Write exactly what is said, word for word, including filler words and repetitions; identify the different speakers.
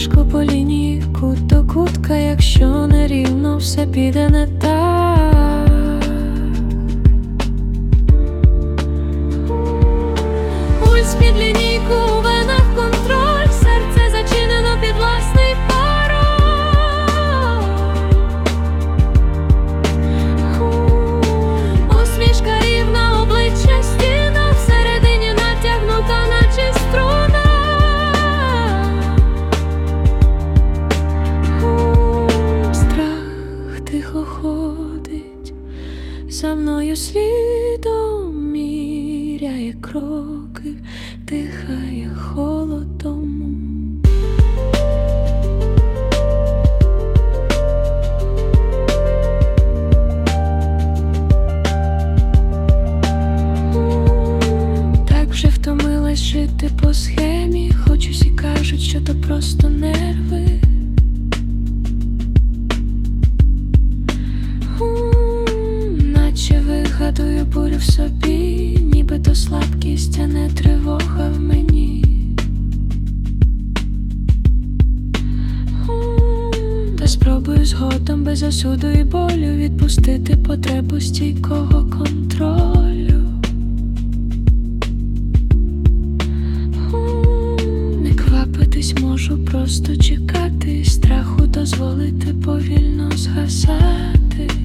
Speaker 1: важко по лінії кут до кутка, якщо нерівно все піде не так. Пульс під лінійку, у венах контроль, серце зачинено під власний пароль. Усмішка рівна, обличчя стіна, всередині натягнута, наче струна. Страх тихо ходить за мною слідом, міряє кроки, дихає холодом. Так вже втомилась жити по схемі, хоч усі кажуть, що то просто нерви. Наче вигадую бурю в собі, ніби то слабкість, а не тривога в мені. Та спробую згодом без осуду і болю відпустити потребу стійкого контролю. Не квапитись можу, просто чекати, страху дозволити повільно згасати.